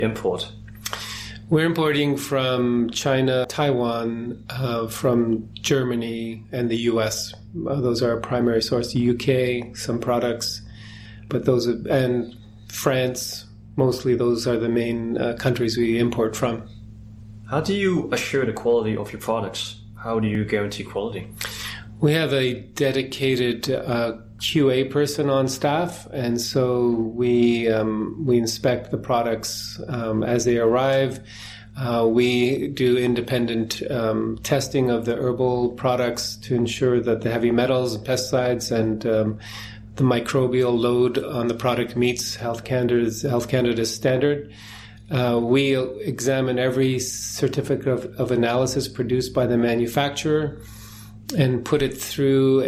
import? We're importing from China, Taiwan, from Germany, and the U.S. Those are our primary source. The U.K., some products, and France. Mostly, those are the main countries we import from. How do you assure the quality of your products? How do you guarantee quality? We have a dedicated QA person on staff, and so we inspect the products as they arrive. We do independent testing of the herbal products to ensure that the heavy metals, pesticides, and the microbial load on the product meets Health Canada's standard. We examine every certificate of analysis produced by the manufacturer and put it through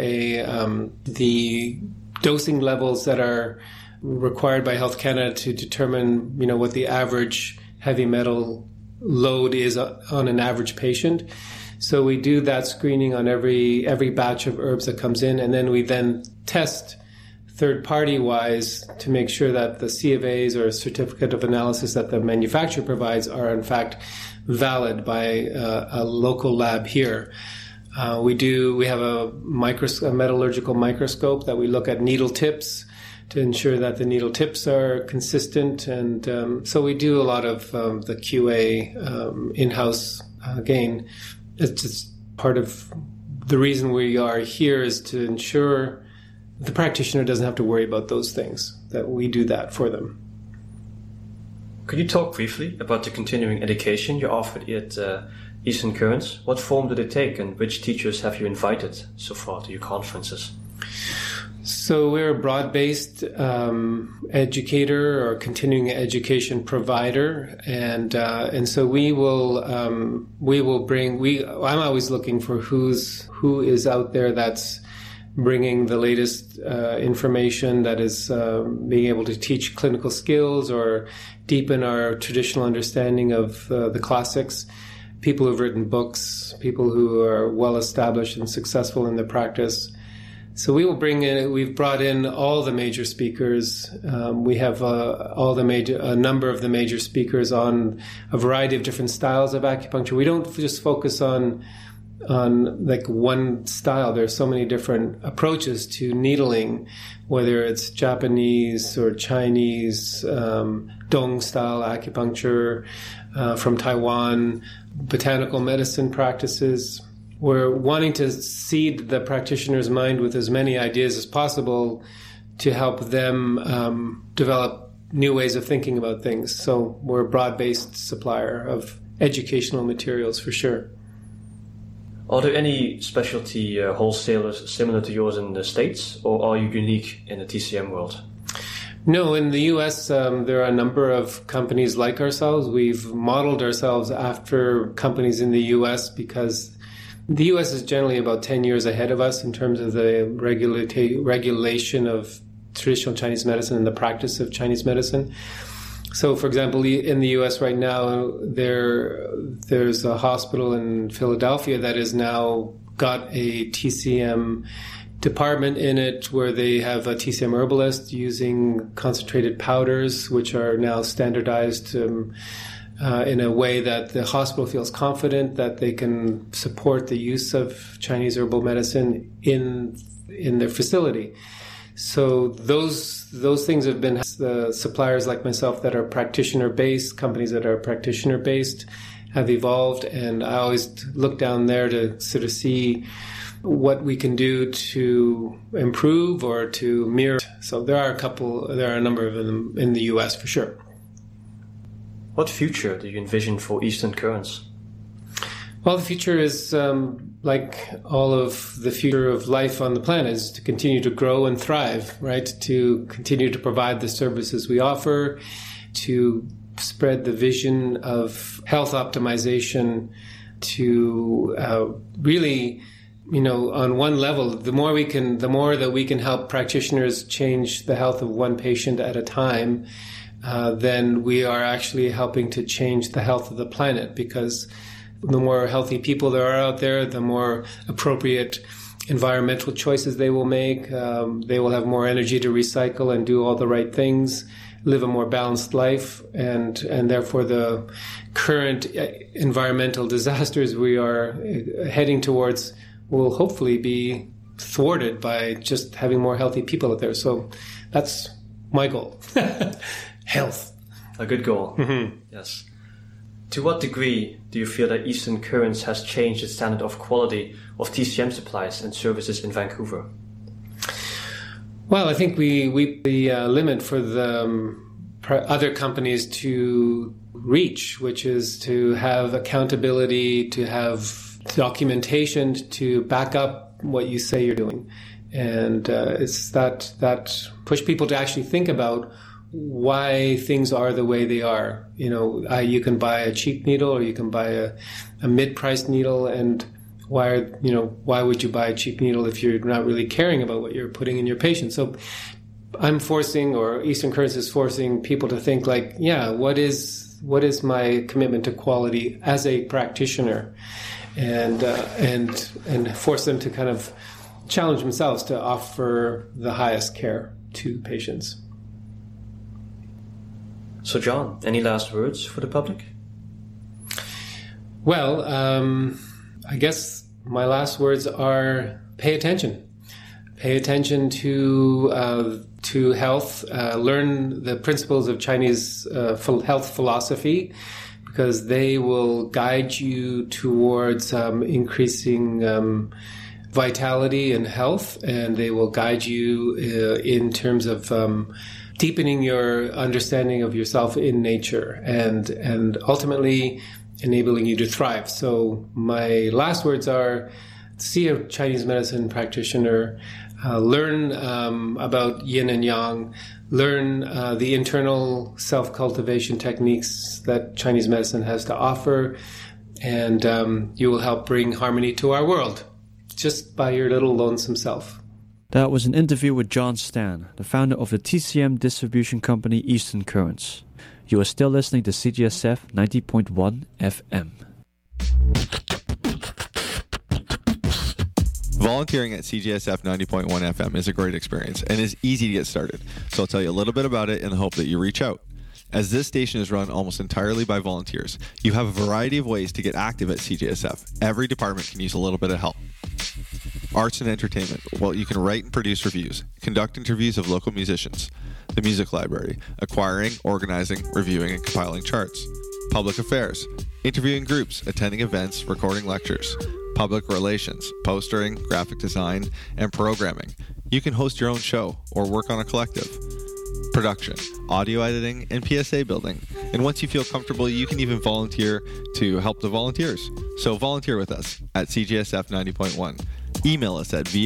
the dosing levels that are required by Health Canada to determine, what the average heavy metal load is on an average patient. So we do that screening on every batch of herbs that comes in, and then we test third-party wise to make sure that the C of A's or certificate of analysis that the manufacturer provides are in fact valid by a local lab here. We have a metallurgical microscope that we look at needle tips to ensure that the needle tips are consistent, and so we do a lot of the QA in-house. Again, it's just part of the reason we are here is to ensure the practitioner doesn't have to worry about those things, that we do that for them. Could you talk briefly about the continuing education you offered at Eastern Currents? What form did it take, and which teachers have you invited so far to your conferences? So we're a broad-based educator or continuing education provider, and so we will bring. I'm always looking for who is out there that's bringing the latest information, that is being able to teach clinical skills or deepen our traditional understanding of the classics. People who've written books, people who are well established and successful in their practice. So we've brought in all the major speakers. We have a number of the major speakers on a variety of different styles of acupuncture. We don't just focus on like one style. There's so many different approaches to needling, whether it's Japanese or Chinese, Dong style acupuncture from Taiwan, botanical medicine practices. We're wanting to seed the practitioner's mind with as many ideas as possible to help them develop new ways of thinking about things. So we're a broad-based supplier of educational materials for sure. Are there any specialty wholesalers similar to yours in the States, or are you unique in the TCM world? No, in the U.S., there are a number of companies like ourselves. We've modeled ourselves after companies in the U.S. because the U.S. is generally about 10 years ahead of us in terms of the regulation of traditional Chinese medicine and the practice of Chinese medicine. So, for example, in the U.S. right now, there's a hospital in Philadelphia that has now got a TCM department in it where they have a TCM herbalist using concentrated powders, which are now standardized in a way that the hospital feels confident that they can support the use of Chinese herbal medicine in their facility. So those things have been the suppliers like myself that are practitioner-based, companies that are practitioner-based have evolved, and I always look down there to sort of see what we can do to improve or to mirror. So there are a number of them in the U.S. for sure. What future do you envision for Eastern Currents? Well, the future is like all of the future of life on the planet, is to continue to grow and thrive, right? To continue to provide the services we offer, to spread the vision of health optimization, to really, on one level, the more that we can help practitioners change the health of one patient at a time, then we are actually helping to change the health of the planet, because the more healthy people there are out there, the more appropriate environmental choices they will make. They will have more energy to recycle and do all the right things. live a more balanced life, and therefore the current environmental disasters we are heading towards will hopefully be thwarted by just having more healthy people out there. So that's my goal. Health. A good goal. Mm-hmm. Yes. To what degree do you feel that Eastern Currents has changed the standard of quality of TCM supplies and services in Vancouver? Well, I think we the limit for the other companies to reach, which is to have accountability, to have documentation to back up what you say you're doing. And it's that push people to actually think about why things are the way they are. You can buy a cheap needle or you can buy a mid-priced needle, and why would you buy a cheap needle if you're not really caring about what you're putting in your patient? So I'm forcing, or Eastern Currents is forcing people to think like, what is my commitment to quality as a practitioner, and force them to kind of challenge themselves to offer the highest care to patients. So, John, any last words for the public? Well, I guess my last words are pay attention. Pay attention to health. Learn the principles of Chinese health philosophy, because they will guide you towards increasing vitality and health, and they will guide you in terms of deepening your understanding of yourself in nature, and ultimately enabling you to thrive. So my last words are: see a Chinese medicine practitioner, learn about yin and yang, learn the internal self-cultivation techniques that Chinese medicine has to offer, and you will help bring harmony to our world just by your little lonesome self. That was an interview with John Stan, the founder of the TCM distribution company Eastern Currents. You are still listening to CJSF 90.1 FM. Volunteering at CJSF 90.1 FM is a great experience and is easy to get started. So I'll tell you a little bit about it in the hope that you reach out. As this station is run almost entirely by volunteers, you have a variety of ways to get active at CJSF. Every department can use a little bit of help. Arts and entertainment. Well, you can write and produce reviews, conduct interviews of local musicians. The music library. Acquiring, organizing, reviewing, and compiling charts. Public affairs. Interviewing groups, attending events, recording lectures. Public relations, postering, graphic design, and programming. You can host your own show or work on a collective. Production, audio editing, and PSA building. And once you feel comfortable, you can even volunteer to help the volunteers. So volunteer with us at CJSF 90.1. Email us at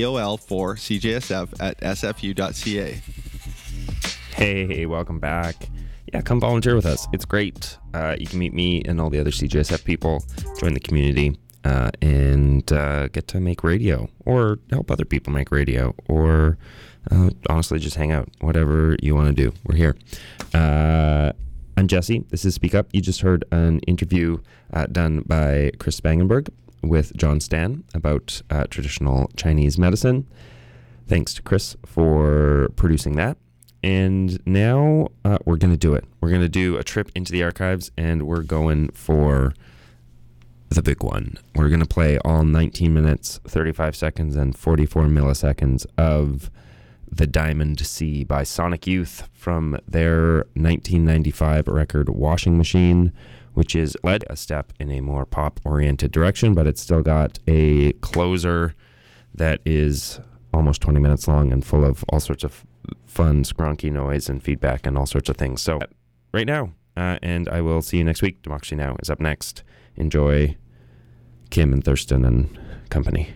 vol4cjsf@sfu.ca. Hey, welcome back. Yeah, come volunteer with us. It's great. You can meet me and all the other CJSF people, join the community, and get to make radio or help other people make radio, or honestly just hang out. Whatever you want to do, we're here. I'm Jesse. This is Speak Up. You just heard an interview done by Chris Spangenberg with John Stan about traditional Chinese medicine. Thanks to Chris for producing that. And now we're going to do it. We're going to do a trip into the archives, and we're going for the big one. We're going to play all 19 minutes, 35 seconds, and 44 milliseconds of The Diamond Sea by Sonic Youth from their 1995 record Washing Machine, which is led a step in a more pop-oriented direction, but it's still got a closer that is almost 20 minutes long and full of all sorts of fun, scronky noise and feedback and all sorts of things. So right now, and I will see you next week. Democracy Now! Is up next. Enjoy Kim and Thurston and company.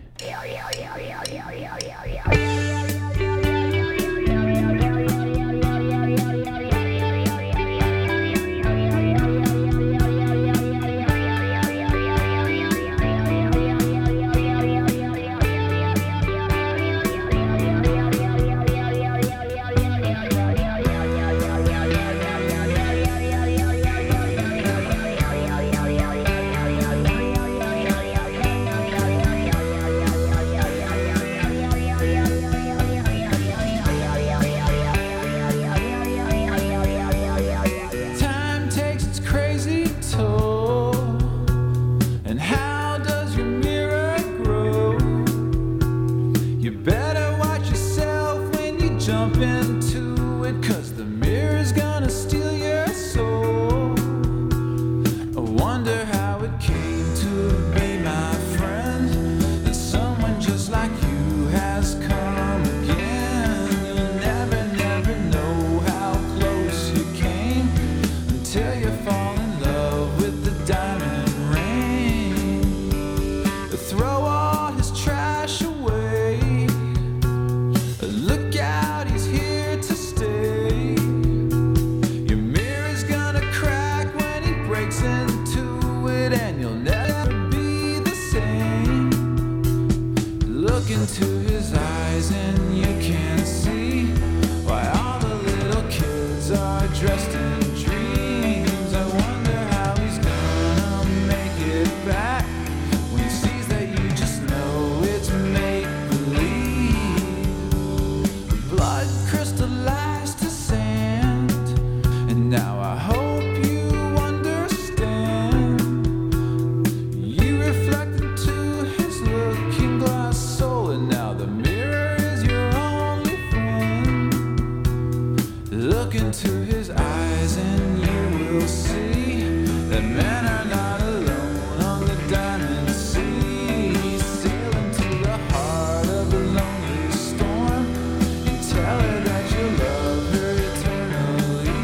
And men are not alone on the diamond sea. Sail into the heart of a lonely storm and tell her that you love her eternally.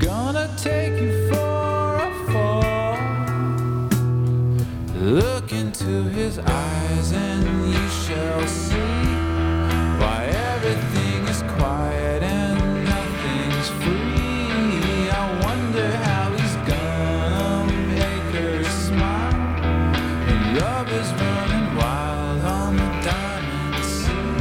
gonna take you for a fall. Look into his eyes and you shall see why everything is quiet and nothing's free. I wonder how he's gonna make her smile. Love is running wild on the diamond sea.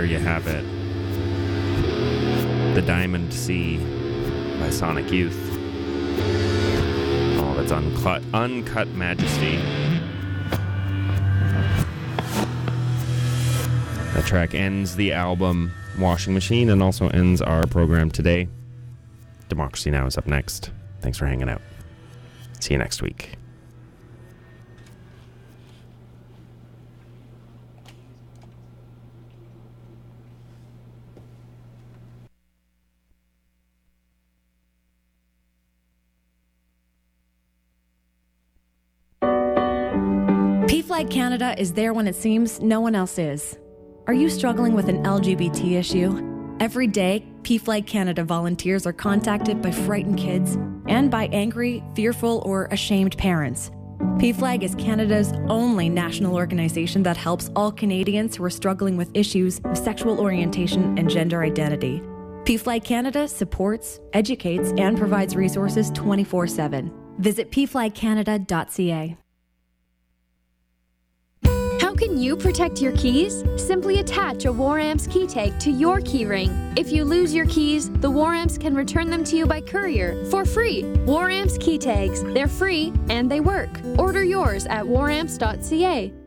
there you have it. The Diamond Sea by Sonic Youth. All of its uncut majesty. That track ends the album Washing Machine and also ends our program today. Democracy Now! Is up next. Thanks for hanging out. See you next week. PFLAG Canada is there when it seems no one else is. Are you struggling with an LGBT issue? Every day, PFLAG Canada volunteers are contacted by frightened kids and by angry, fearful, or ashamed parents. PFLAG is Canada's only national organization that helps all Canadians who are struggling with issues of sexual orientation and gender identity. PFLAG Canada supports, educates, and provides resources 24/7. Visit pflagcanada.ca. How can you protect your keys? Simply attach a WarAmps key tag to your keyring. If you lose your keys, the WarAmps can return them to you by courier for free. WarAmps key tags. They're free and they work. Order yours at waramps.ca.